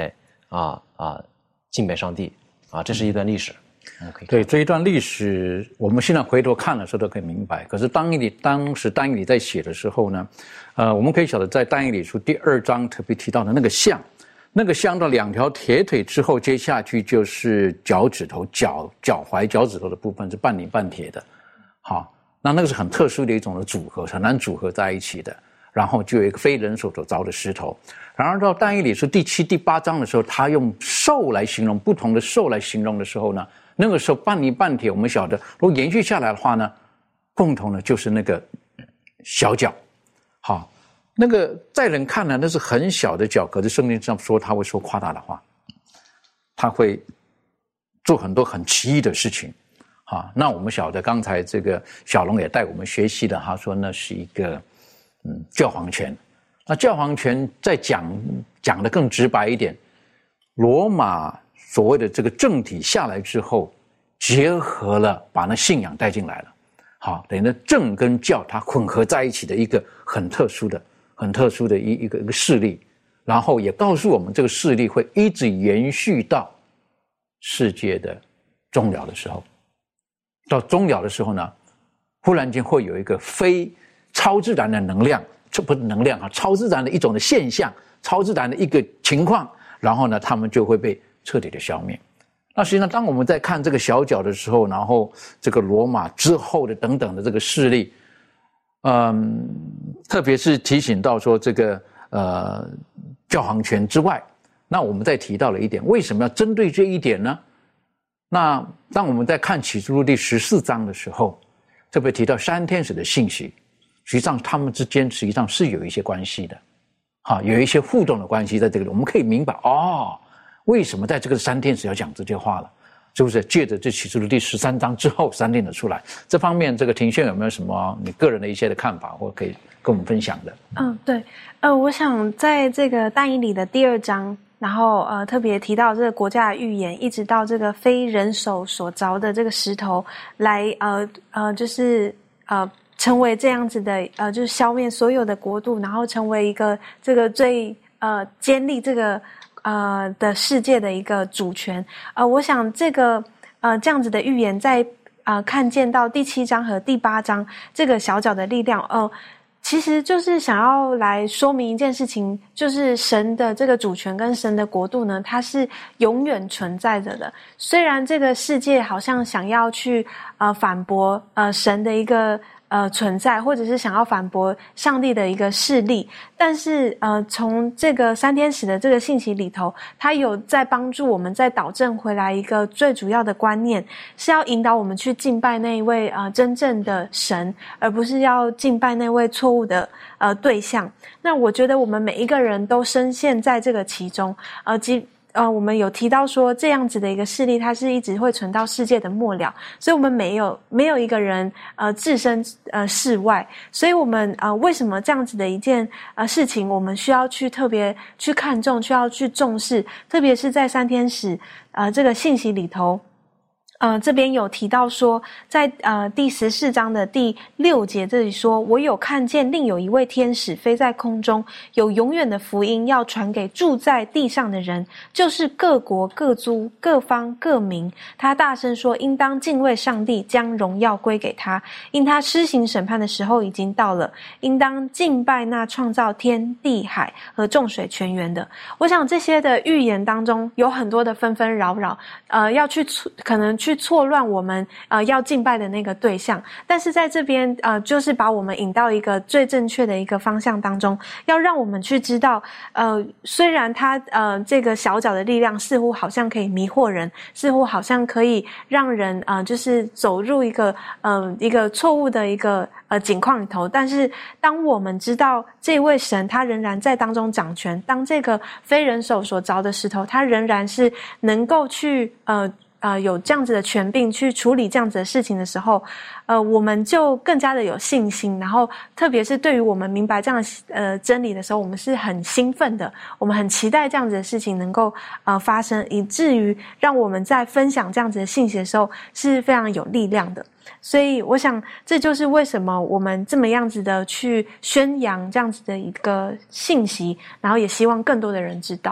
啊啊敬拜上帝啊，这是一段历史。嗯，可以对这一段历史，我们现在回头看的时候都可以明白。可是当以理当时但以理在写的时候呢，呃，我们可以晓得在但以理书第二章特别提到的那个像，那个像的两条铁腿之后，接下去就是脚趾头、脚脚踝、脚趾头的部分是半泥半铁的。好，那那个是很特殊的一种的组合，很难组合在一起的。然后就有一个非人手所凿的石头。然而到但以理书第七、第八章的时候，他用兽来形容，不同的兽来形容的时候呢，那个时候半泥半铁，我们晓得如果延续下来的话呢，共同的就是那个小脚。好，那个在人看来那是很小的脚，可是圣经上说他会说夸大的话，他会做很多很奇异的事情。好，那我们晓得刚才这个小龙也带我们学习的，他说那是一个嗯教皇权。那教皇权再讲讲得更直白一点，罗马所谓的这个政体下来之后，结合了把那信仰带进来了。好，等于呢政跟教它混合在一起的一个很特殊的、很特殊的一一个一个势力，然后也告诉我们这个势力会一直延续到世界的终了的时候。到终了的时候呢，忽然间会有一个非超自然的能量，这不是能量啊，超自然的一种的现象，超自然的一个情况，然后呢，他们就会被彻底的消灭。那实际上，当我们在看这个小角的时候，然后这个罗马之后的等等的这个势力，嗯，特别是提醒到说这个呃教皇权之外，那我们再提到了一点，为什么要针对这一点呢？那当我们在看启示录第十四章的时候，特别提到三天使的信息，实际上他们之间实际上是有一些关系的，好，有一些互动的关系在这个里，我们可以明白哦，为什么在这个三天使要讲这些话了，是不是？借着这启示录第十三章之后三天的出来，这方面这个庭轩有没有什么你个人的一些的看法，或可以跟我们分享的？ 嗯，对，呃，我想在这个但以理的第二章。然后呃，特别提到这个国家的预言，一直到这个非人手所凿的这个石头来呃呃，就是呃成为这样子的呃，就是消灭所有的国度，然后成为一个这个最呃建立这个呃的世界的一个主权。呃，我想这个呃这样子的预言在呃看见到第七章和第八章这个小角的力量，呃。其实就是想要来说明一件事情，就是神的这个主权跟神的国度呢，它是永远存在着的。虽然这个世界好像想要去呃反驳呃神的一个呃存在，或者是想要反驳上帝的一个势力，但是呃从这个三天使的这个信息里头，它有在帮助我们再导正回来一个最主要的观念，是要引导我们去敬拜那一位呃真正的神，而不是要敬拜那位错误的呃对象。那我觉得我们每一个人都深陷在这个其中，呃即呃，我们有提到说这样子的一个势力，它是一直会存到世界的末了，所以我们没有没有一个人呃置身呃事外，所以我们呃为什么这样子的一件呃事情，我们需要去特别去看重，需要去重视，特别是在三天使呃这个信息里头。呃，这边有提到说，在呃第十四章的第六节这里说，我有看见另有一位天使飞在空中，有永远的福音要传给住在地上的人，就是各国各族各方各民。他大声说，应当敬畏上帝，将荣耀归给他，因他施行审判的时候已经到了，应当敬拜那创造天地海和众水泉源的。我想这些的预言当中有很多的纷纷扰扰，呃，要去可能去。去错乱我们呃要敬拜的那个对象，但是在这边呃就是把我们引到一个最正确的一个方向当中，要让我们去知道呃虽然它呃这个小角的力量似乎好像可以迷惑人，似乎好像可以让人呃就是走入一个呃一个错误的一个呃境况里头，但是当我们知道这位神他仍然在当中掌权，当这个非人手所凿的石头他仍然是能够去呃呃，有这样子的权柄去处理这样子的事情的时候，呃，我们就更加的有信心。然后，特别是对于我们明白这样的呃真理的时候，我们是很兴奋的，我们很期待这样子的事情能够呃发生，以至于让我们在分享这样子的信息的时候是非常有力量的。所以，我想这就是为什么我们这么样子的去宣扬这样子的一个信息，然后也希望更多的人知道。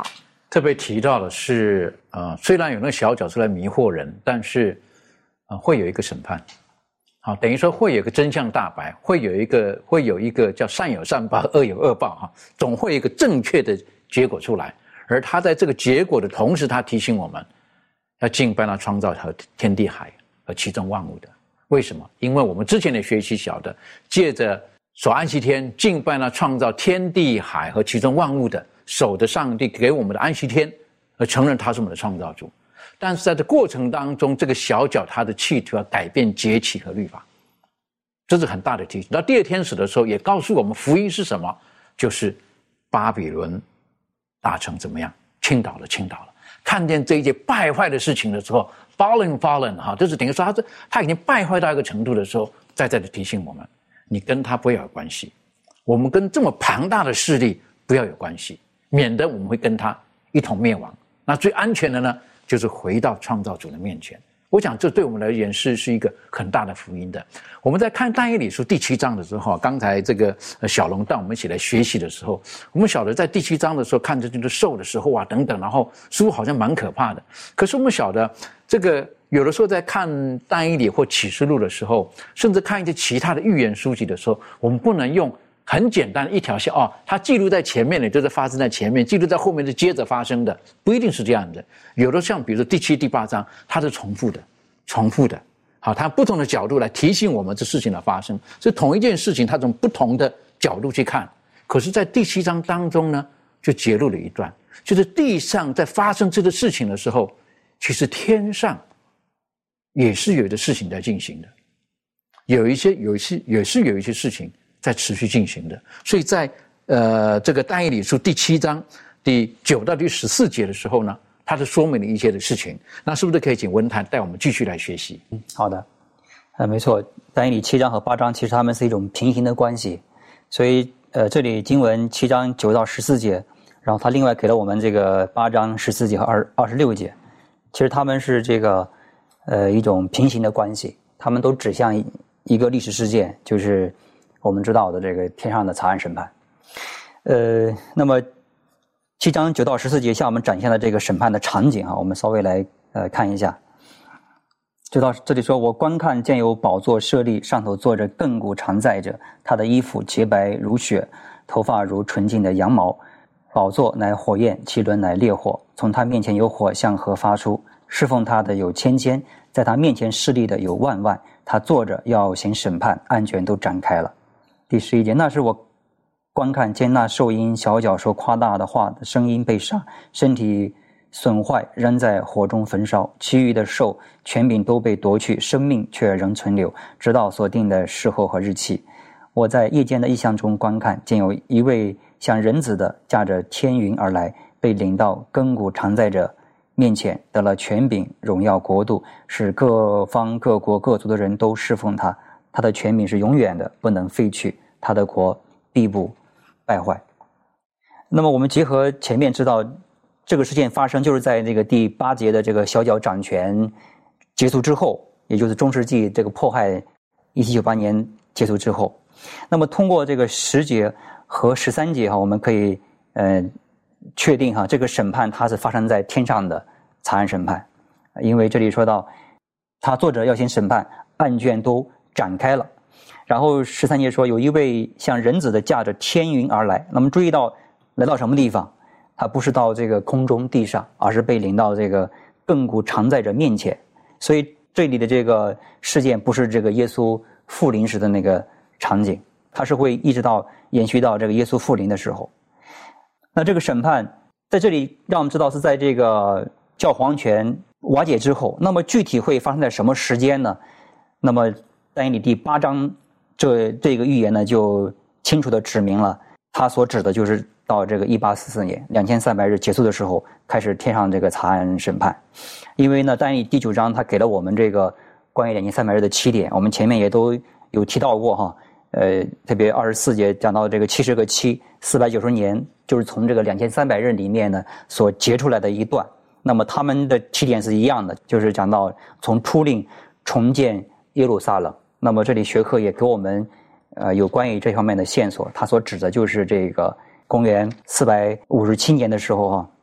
特别提到的是，呃，虽然有那个小角是来迷惑人，但是，呃，会有一个审判，好，等于说会有一个真相大白，会有一个会有一个叫善有善报，恶有恶报，哈，总会有一个正确的结果出来。而他在这个结果的同时，他提醒我们要敬拜那创造和天地海和其中万物的。为什么？因为我们之前的学习晓得，借着守安息天，敬拜那创造天地海和其中万物的，守着上帝给我们的安息天，而承认他是我们的创造主。但是在这过程当中，这个小角他的企图要改变节期和律法，这是很大的提醒。到第二天使的时候，也告诉我们福音是什么，就是巴比伦大城怎么样，倾倒了，倾倒了。看见这一件败坏的事情的时候 ，fallen fallen 哈，就是等于说他这他已经败坏到一个程度的时候，再再的提醒我们，你跟他不要有关系，我们跟这么庞大的势力不要有关系，免得我们会跟他一同灭亡。那最安全的呢，就是回到创造主的面前。我想这对我们来言是是一个很大的福音的。我们在看但以理书第七章的时候，刚才这个小龙带我们一起来学习的时候，我们晓得在第七章的时候看着这个兽的时候啊等等，然后书好像蛮可怕的。可是我们晓得这个有的时候在看但以理或启示录的时候，甚至看一些其他的预言书籍的时候，我们不能用很简单的一条线哦，它记录在前面的就是发生在前面，记录在后面是接着发生的，不一定是这样的。有的像比如说第七、第八章，它是重复的，重复的。好，它不同的角度来提醒我们这事情的发生，是同一件事情，它从不同的角度去看。可是，在第七章当中呢，就揭露了一段，就是地上在发生这个事情的时候，其实天上也是有的事情在进行的，有一些有一些也是有一些事情在持续进行的。所以在呃这个但以理书第七章第九到第十四节的时候呢，它是说明了一些的事情。那是不是可以请文坛带我们继续来学习？ 嗯，好的，呃，没错，但以理七章和八章其实它们是一种平行的关系，所以呃这里经文七章九到十四节，然后它另外给了我们这个八章十四节和二二十六节，其实它们是这个呃一种平行的关系，它们都指向一一个历史事件，就是我们知道的这个天上的查案审判。呃，那么七章九到十四节向我们展现了这个审判的场景啊，我们稍微来呃看一下。就到这里说，我观看见有宝座设立，上头坐着亘古常在者，他的衣服洁白如雪，头发如纯净的羊毛。宝座乃火焰，其轮乃烈火，从他面前有火向河发出，侍奉他的有千千，在他面前侍立的有万万。他坐着要行审判，案卷都展开了。第十一节，那是我观看见那兽因小角说夸大的话的声音被杀，身体损坏，扔在火中焚烧，其余的兽权柄都被夺去，生命却仍存留，直到所定的时候和日期。我在夜间的异象中观看，见有一位像人子的驾着天云而来，被领到亘古常在者面前，得了权柄、荣耀、国度，使各方各国各族的人都侍奉他。他的权柄是永远的，不能废去，他的国必不败坏。那么我们结合前面知道，这个事件发生就是在这个第八节的这个小角掌权结束之后，也就是中世纪这个迫害一七九八年结束之后。那么通过这个十节和十三节哈，我们可以呃确定哈，这个审判它是发生在天上的查案审判，因为这里说到他作者要先审判，案卷都展开了。然后十三节说有一位像人子的驾着天云而来，那么注意到来到什么地方？他不是到这个空中地上，而是被领到这个亘古常在者面前。所以这里的这个事件不是这个耶稣复临时的那个场景，它是会一直到延续到这个耶稣复临的时候。那这个审判在这里让我们知道是在这个教皇权瓦解之后，那么具体会发生在什么时间呢？那么但以理第八章这这个预言呢，就清楚地指明了，它所指的就是到这个一八四四年两千三百日结束的时候，开始天上这个查案审判。因为呢，但以理第九章它给了我们这个关于两千三百日的起点，我们前面也都有提到过哈。呃，特别二十四节讲到这个七十个七，四百九十年，就是从这个两千三百日里面呢所截出来的一段。那么他们的起点是一样的，就是讲到从初令重建耶路撒冷。那么这里学科也给我们呃有关于这方面的线索，它所指的就是这个公元四百五十七年的时候哈，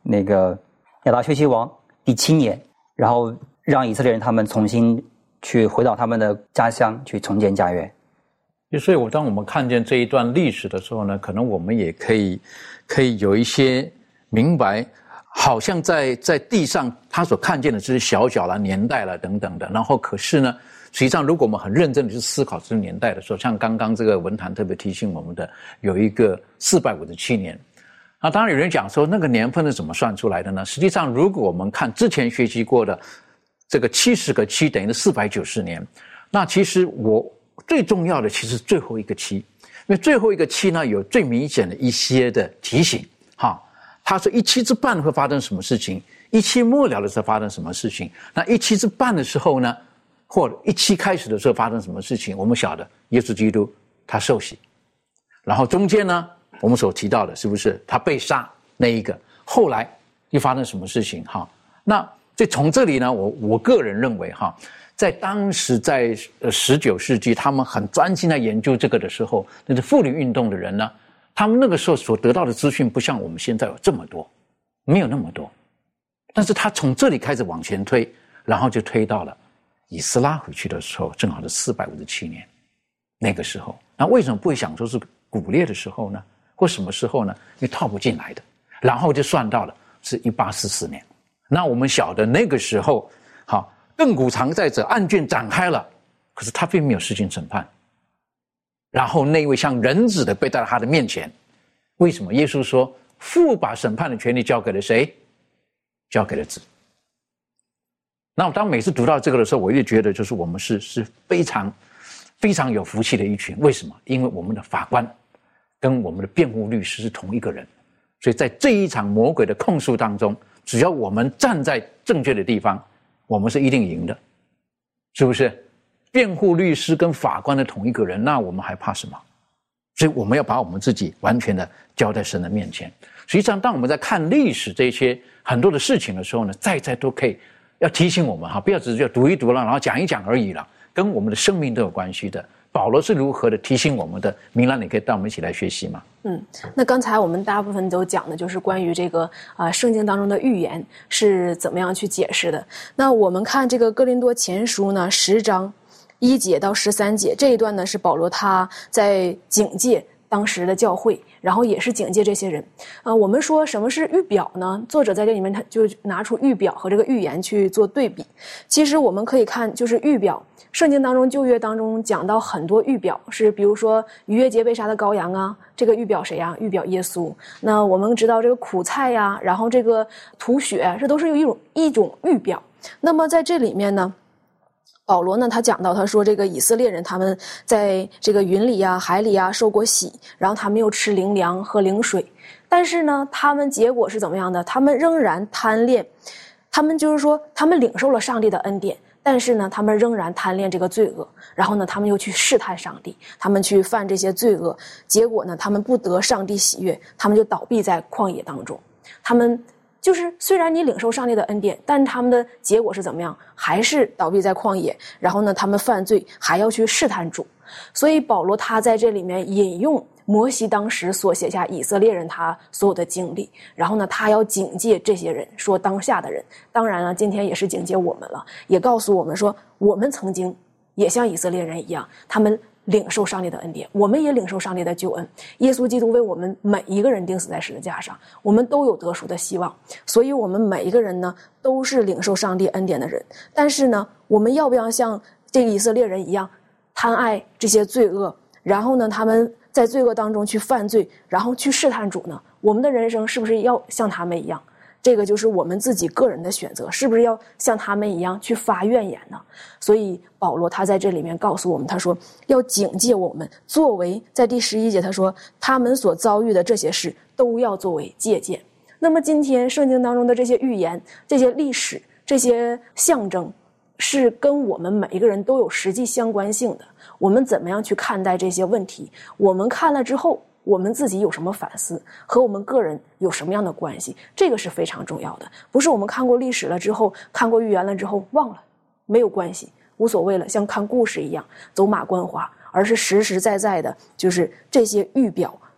那个亚达薛西王第七年，然后让以色列人他们重新去回到他们的家乡去重建家园。 所以我当我们看见这一段历史的时候呢，可能我们也可以可以有一些明白，好像在在地上他所看见的只是小小的年代了等等的，然后可是呢实际上如果我们很认真的去思考这个年代的时候，像刚刚这个文坛特别提醒我们的，有一个四百五十七年。那当然有人讲说那个年份是怎么算出来的呢？实际上如果我们看之前学习过的这个七十个七等于四百九十年，那其实我最重要的其实最后一个七，因为最后一个七呢有最明显的一些的提醒哈。他说一期之半会发生什么事情，一期末了的时候发生什么事情，那一期之半的时候呢，或者一期开始的时候发生什么事情，我们晓得耶稣基督他受洗，然后中间呢我们所提到的是不是他被杀那一个，后来又发生什么事情哈？那所以从这里呢，我我个人认为哈，在当时在呃十九世纪，他们很专心在研究这个的时候，那是妇女运动的人呢，他们那个时候所得到的资讯不像我们现在有这么多，没有那么多，但是他从这里开始往前推，然后就推到了以斯拉回去的时候，正好是四百五十七年，那个时候，那为什么不会想说是古列的时候呢？或什么时候呢？因为套不进来的，然后就算到了是一八四四年。那我们晓得那个时候，好，亘古常在者，案卷展开了，可是他并没有施行审判。然后那位像人子的被带到他的面前，为什么？耶稣说父把审判的权利交给了谁？交给了子。那我当每次读到这个的时候，我就觉得就是我们是是非常非常有福气的一群。为什么？因为我们的法官跟我们的辩护律师是同一个人，所以在这一场魔鬼的控诉当中，只要我们站在正确的地方，我们是一定赢的，是不是？辩护律师跟法官的同一个人，那我们还怕什么？所以我们要把我们自己完全的交在神的面前。实际上当我们在看历史这些很多的事情的时候呢，再再都可以要提醒我们哈，不要只是就读一读了，然后讲一讲而已了，跟我们的生命都有关系的。保罗是如何的提醒我们的？明兰，你可以带我们一起来学习吗？ 嗯，那刚才我们大部分都讲的就是关于这个啊、呃、圣经当中的预言是怎么样去解释的。那我们看这个哥林多前书呢，十章一节到十三节这一段呢，是保罗他在警戒当时的教会，然后也是警戒这些人。呃，我们说什么是预表呢？作者在这里面他就拿出预表和这个预言去做对比。其实我们可以看，就是预表，圣经当中旧约当中讲到很多预表，是比如说逾越节被杀的羔羊啊，这个预表谁啊？预表耶稣。那我们知道这个苦菜呀，然后这个吐血，这都是有一种一种预表。那么在这里面呢，保罗呢，他讲到，他说这个以色列人他们在这个云里啊、海里啊受过洗，然后他们又吃灵粮、喝灵水，但是呢，他们结果是怎么样的？他们仍然贪恋，他们就是说，他们领受了上帝的恩典，但是呢，他们仍然贪恋这个罪恶，然后呢，他们又去试探上帝，他们去犯这些罪恶，结果呢，他们不得上帝喜悦，他们就倒闭在旷野当中，他们。就是虽然你领受上帝的恩典，但他们的结果是怎么样？还是倒闭在旷野，然后呢，他们犯罪，还要去试探主。所以保罗他在这里面引用摩西当时所写下以色列人他所有的经历，然后呢，他要警戒这些人，说当下的人，当然了，今天也是警戒我们了，也告诉我们说，我们曾经也像以色列人一样，他们领受上帝的恩典，我们也领受上帝的救恩。耶稣基督为我们每一个人钉死在十字架上，我们都有得赎的希望。所以我们每一个人呢，都是领受上帝恩典的人。但是呢，我们要不要像这个以色列人一样，贪爱这些罪恶，然后呢，他们在罪恶当中去犯罪，然后去试探主呢？我们的人生是不是要像他们一样？这个就是我们自己个人的选择，是不是要像他们一样去发怨言呢？所以保罗他在这里面告诉我们，他说要警戒我们，作为在第十一节他说他们所遭遇的这些事都要作为借鉴。那么今天圣经当中的这些预言、这些历史、这些象征，是跟我们每一个人都有实际相关性的。我们怎么样去看待这些问题？我们看了之后，我们自己有什么反思，和我们个人有什么样的关系，这个是非常重要的。不是我们看过历史了之后，看过预言了之后忘了，没有关系，无所谓了，像看故事一样走马观花，而是实实在在的，就是这些预表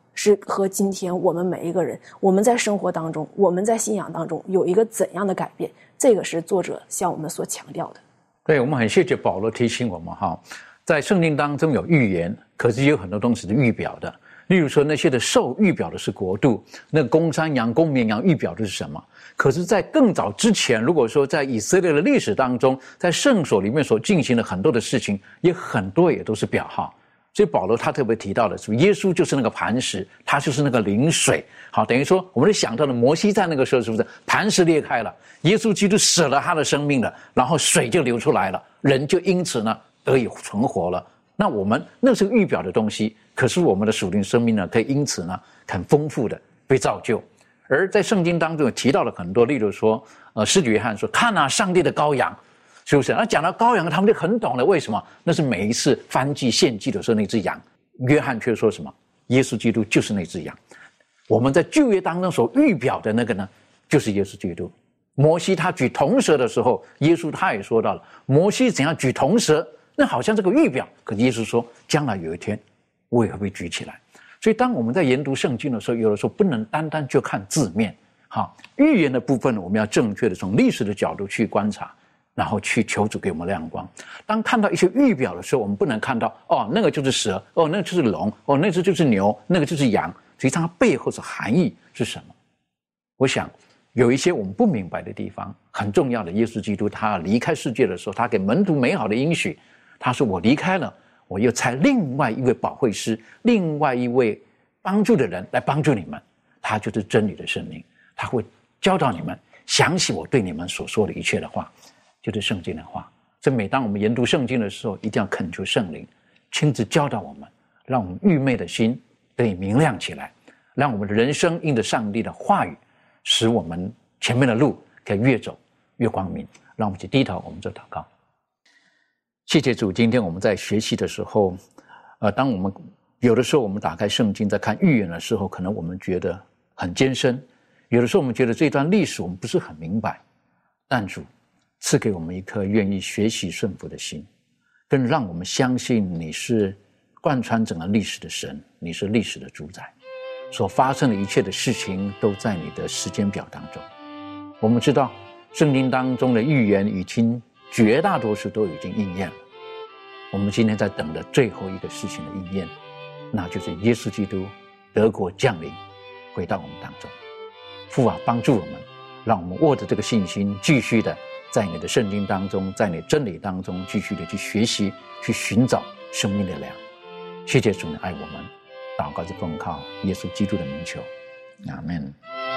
是和今天我们每一个人，我们在生活当中，我们在信仰当中有一个怎样的改变，这个是作者向我们所强调的。 对，我们很谢谢保罗提醒我们哈，在圣经当中有预言，可是也有很多东西是预表的。例如说那些的兽预表的是国度，那公山羊、公绵羊预表的是什么？可是在更早之前，如果说在以色列的历史当中，在圣所里面所进行的很多的事情，也很多也都是表号。所以保罗他特别提到的是，耶稣就是那个磐石，他就是那个灵水。好，等于说我们就想到了摩西在那个时候是不是磐石裂开了，耶稣基督舍了他的生命了，然后水就流出来了，人就因此呢得以存活了。那我们那是预表的东西，可是我们的属灵生命呢，可以因此呢很丰富的被造就。而在圣经当中有提到了很多，例如说，呃，施洗约翰说：“看啊，上帝的羔羊。”是不是？那讲到羔羊，他们就很懂了。为什么？那是每一次燔祭献祭的时候那只羊。约翰却说什么？耶稣基督就是那只羊。我们在旧约当中所预表的那个呢，就是耶稣基督。摩西他举铜蛇的时候，耶稣他也说到了，摩西怎样举铜蛇，那好像这个预表。可是耶稣说，将来有一天，我也会被举起来。所以当我们在研读圣经的时候，有的时候不能单单就看字面。好，预言的部分我们要正确的从历史的角度去观察。然后去求主给我们亮光。当看到一些预表的时候，我们不能看到哦，那个就是蛇，哦，那个就是龙，哦，那个就是牛，那个就是羊。实际上它背后的含义是什么？我想有一些我们不明白的地方，很重要的。耶稣基督他离开世界的时候，他给门徒美好的应许，他说：“我离开了，我又差另外一位保惠师，另外一位帮助的人来帮助你们。他就是真理的圣灵，他会教导你们，想起我对你们所说的一切的话。”就是圣经的话。所以每当我们研读圣经的时候，一定要恳求圣灵亲自教导我们，让我们愚昧的心得以明亮起来，让我们的人生因着上帝的话语，使我们前面的路可以越走越光明。让我们去低头，我们做祷告。谢谢主，今天我们在学习的时候，呃，当我们有的时候我们打开圣经在看预言的时候，可能我们觉得很艰深，有的时候我们觉得这段历史我们不是很明白，但主赐给我们一颗愿意学习顺服的心，更让我们相信你是贯穿整个历史的神，你是历史的主宰，所发生的一切的事情都在你的时间表当中。我们知道圣经当中的预言已经绝大多数都已经应验了，我们今天在等的最后一个事情的应验，那就是耶稣基督得国降临回到我们当中。父啊，帮助我们，让我们握着这个信心，继续的在你的圣经当中，在你真理当中继续的去学习，去寻找生命的粮。谢谢主你爱我们，祷告是奉靠耶稣基督的名求，阿们。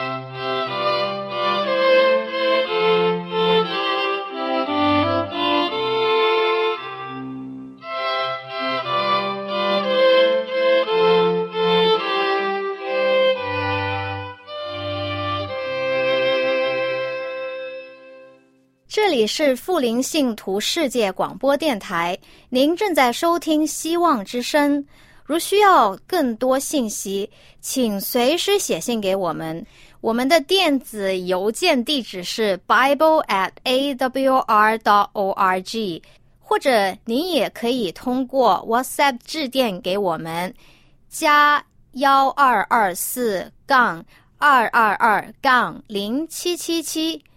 这里是富林信徒世界广播电台，您正在收听希望之声。如需要更多信息，请随时写信给我们。我们的电子邮件地址是 bible at a w r dot org， 或者您也可以通过 WhatsApp 致电给我们，加幺二二四杠二二二杠零七七七。